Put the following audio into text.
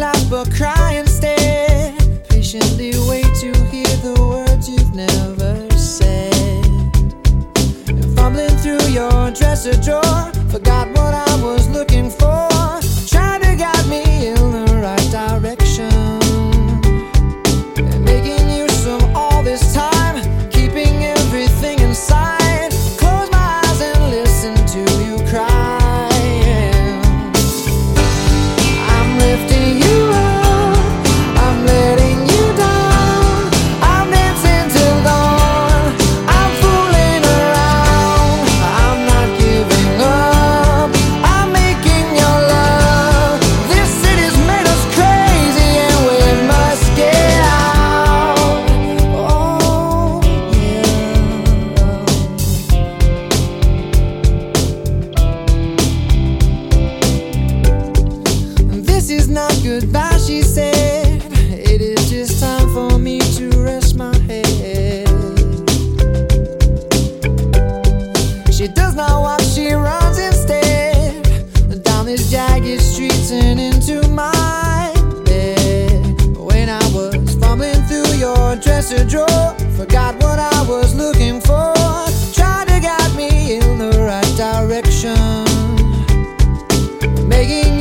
laugh but cry instead. Patiently wait to hear the words you've never said. And fumbling through your dresser drawer, forgot what I was looking for. Trying to guide me in the right direction, and making use of all this time, keeping everything inside. Close my eyes and listen to you crying. I'm lifting you up, I'm letting you down. I'm dancing till dawn, I'm fooling around. I'm not giving up, I'm making your love. This city's made us crazy and we must get out. Oh yeah. This is not goodbye, she said. It is just time for me to rest my head. She does not walk, she runs instead, down these jagged streets and into my bed. When I was fumbling through your dresser drawer, forgot what I was looking for. Tried to guide me in the right direction, making